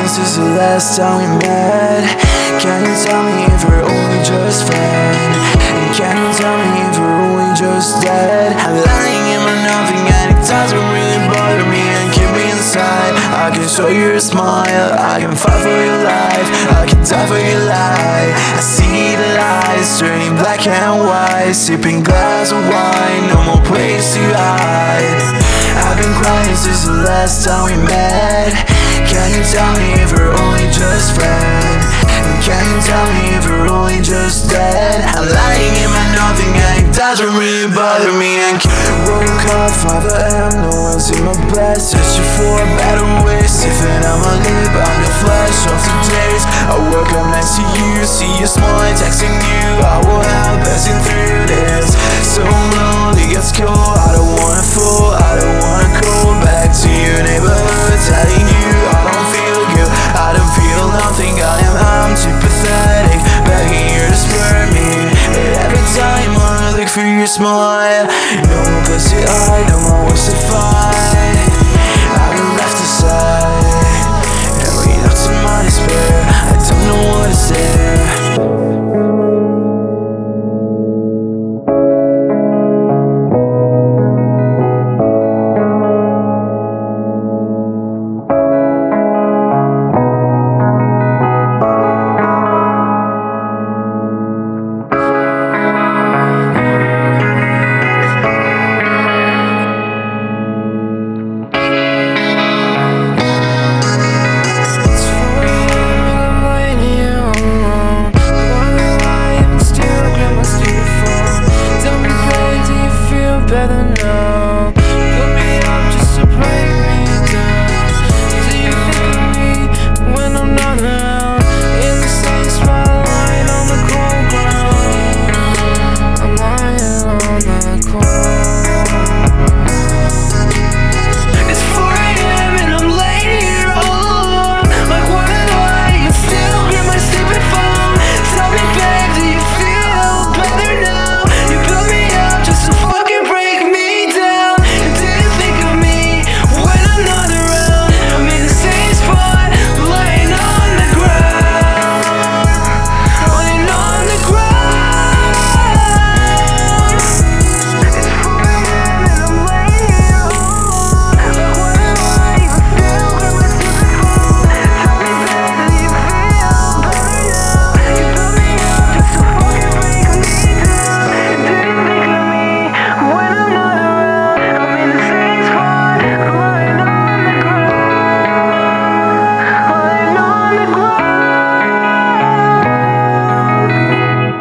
crying since the last time we met? Can you tell me if we're only just friends? And can you tell me if we're only just dead? I'm lying in my nothing and it doesn't really bother me and keep me inside. I can show you a smile, I can fight for your life, I can die for your life. I see the lights turning black and white, sipping glass of wine, no more place to hide. I've been crying since the last time we met. Can you tell me if we're only just friends? And can you tell me if we're only just dead? I'm lying in my nothing and it doesn't really bother me. And woke up 5 AM, no one's in my bed, searching for a better way, sniffing on my lip, I'm the flash of the days. I woke up next to you, see you smiling, texting you, I will help passing through this. So lonely, it's cold, I don't wanna fall, I don't wanna go back to your neighborhood, telling you I don't feel good, I don't feel nothing, I'm too pathetic, begging you to spare me. But every time I look for your smile, no more pussy, I know my words to fight.